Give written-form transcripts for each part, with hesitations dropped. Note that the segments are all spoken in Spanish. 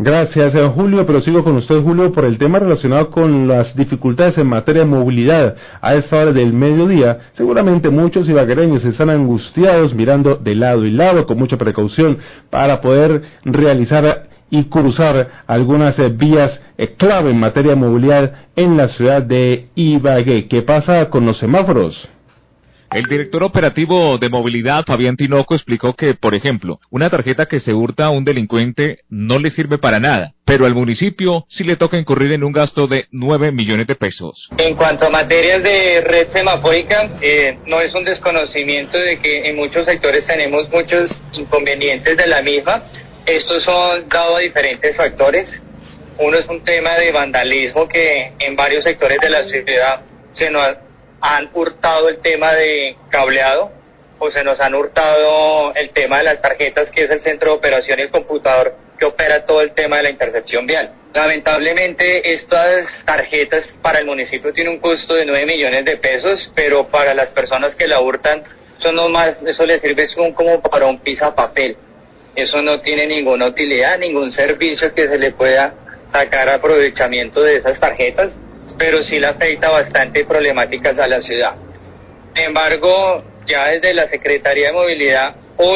Gracias, Julio, pero sigo con usted, Julio, por el tema relacionado con las dificultades en materia de movilidad. A esta hora del mediodía, seguramente muchos ibaguereños están angustiados mirando de lado y lado con mucha precaución para poder realizar y cruzar algunas vías clave en materia de movilidad en la ciudad de Ibagué. ¿Qué pasa con los semáforos? El director operativo de movilidad, Fabián Tinoco, explicó que, por ejemplo, una tarjeta que se hurta a un delincuente no le sirve para nada, pero al municipio sí le toca incurrir en un gasto de 9 millones de pesos. En cuanto a materias de red semafórica, no es un desconocimiento de que en muchos sectores tenemos muchos inconvenientes de la misma. Estos son dados a diferentes factores. Uno es un tema de vandalismo que en varios sectores de la ciudad se nos han hurtado el tema de cableado, o se nos han hurtado el tema de las tarjetas, que es el centro de operación y el computador que opera todo el tema de la intercepción vial. Lamentablemente estas tarjetas para el municipio tienen un costo de 9 millones de pesos, pero para las personas que la hurtan, eso les sirve como para un pisapapel. Eso no tiene ninguna utilidad, ningún servicio que se le pueda sacar aprovechamiento de esas tarjetas, pero sí le afecta bastante problemáticas a la ciudad. Sin embargo, ya desde la Secretaría de Movilidad,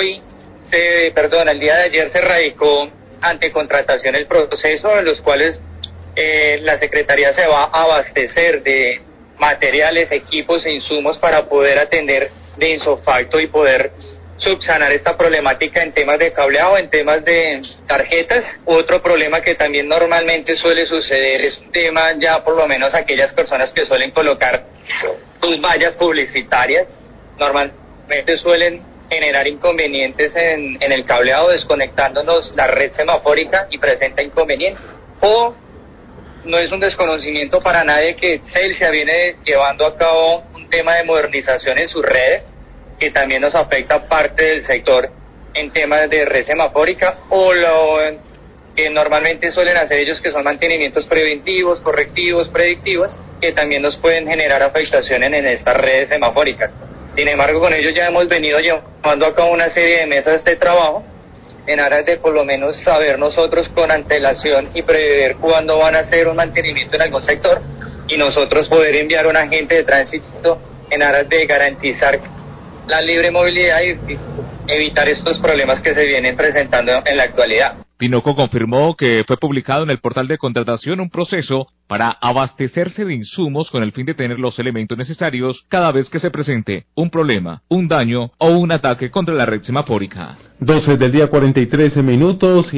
el día de ayer se radicó ante contratación el proceso en los cuales la Secretaría se va a abastecer de materiales, equipos e insumos para poder atender de insofacto y poder subsanar esta problemática en temas de cableado, en temas de tarjetas. Otro problema que también normalmente suele suceder es un tema, ya por lo menos aquellas personas que suelen colocar sus vallas publicitarias, normalmente suelen generar inconvenientes en el cableado, desconectándonos la red semafórica y presenta inconvenientes. O no es un desconocimiento para nadie que Celsia viene llevando a cabo un tema de modernización en sus redes, que también nos afecta parte del sector en temas de red semafórica, o lo que normalmente suelen hacer ellos, que son mantenimientos preventivos, correctivos, predictivos, que también nos pueden generar afectaciones en estas redes semafóricas. Sin embargo, con ellos ya hemos venido llevando a cabo una serie de mesas de trabajo en aras de por lo menos saber nosotros con antelación y prever cuándo van a hacer un mantenimiento en algún sector, y nosotros poder enviar un agente de tránsito en aras de garantizar la libre movilidad y evitar estos problemas que se vienen presentando en la actualidad. Tinoco confirmó que fue publicado en el portal de contratación un proceso para abastecerse de insumos con el fin de tener los elementos necesarios cada vez que se presente un problema, un daño o un ataque contra la red semafórica. 12 del día 43 minutos.